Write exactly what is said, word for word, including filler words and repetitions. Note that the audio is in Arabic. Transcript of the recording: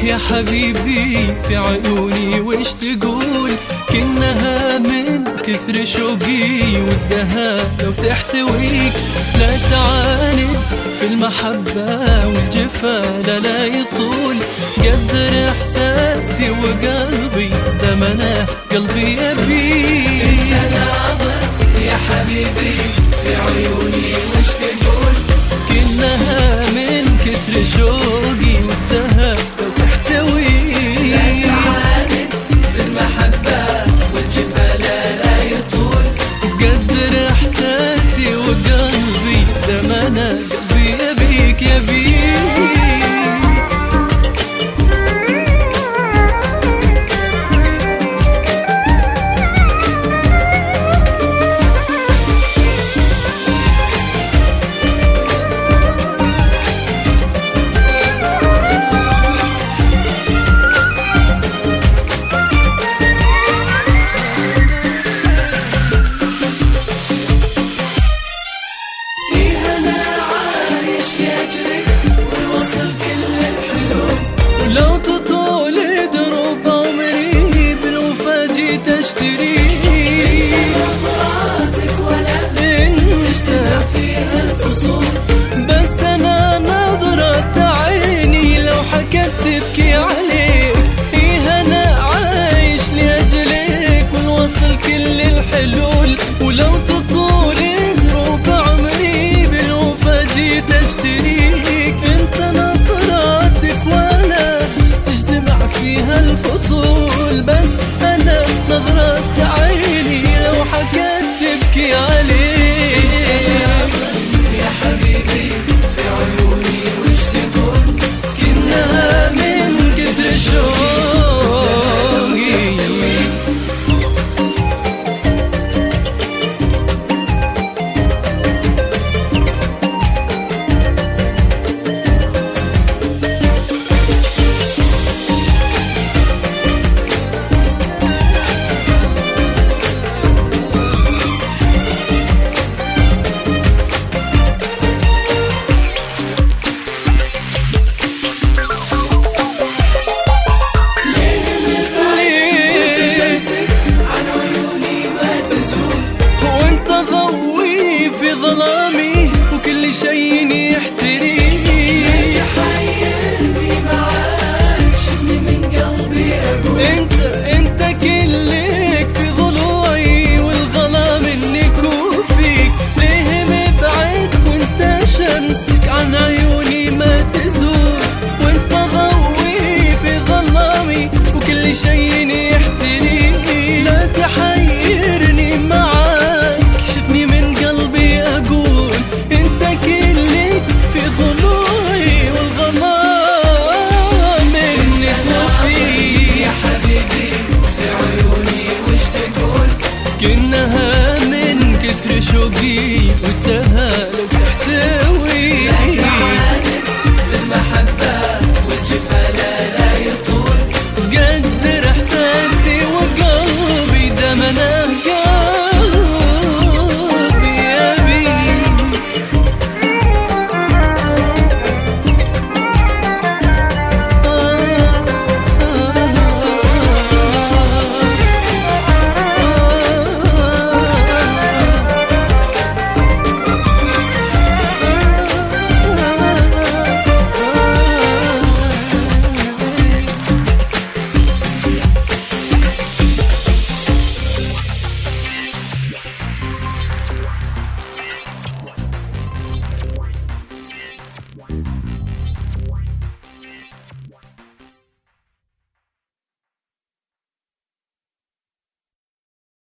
يا حبيبي في عيوني وش تقول؟ كأنها من كثر شوقي ودها لو تحتويك. لا تعاند في المحبة والجفا لا لا يطول. قدر إحساسي وقلبي دمنا قلبي يبيك. انت ناظر يا حبيبي في عيوني وش تقول؟ كأنها من كثر شوقي ودها لو تحتويك. لا تعاند في المحبة والجفا لا لا يطول. قدر إحساسي وقلبي دمنا قلبي يبيك يبيك. لو تطول دروب عمري بالوفا جيت اشتريك. نظراتك ولا انت فيها الفصول. بس انا نظرة عيني لو حكت تبكي عليك. ايه انا عايش لاجلك والوصل كل الحلول. ولو تطول دروب عمري بالوفا جيت اشتريك. انت نظراتك ولا تجتمع فيها الفصول. بس انا نظرة عيني لو حكت تبكي عليك. يا حبيبي في عيوني وش تقول؟ كأنها من كثر الشوق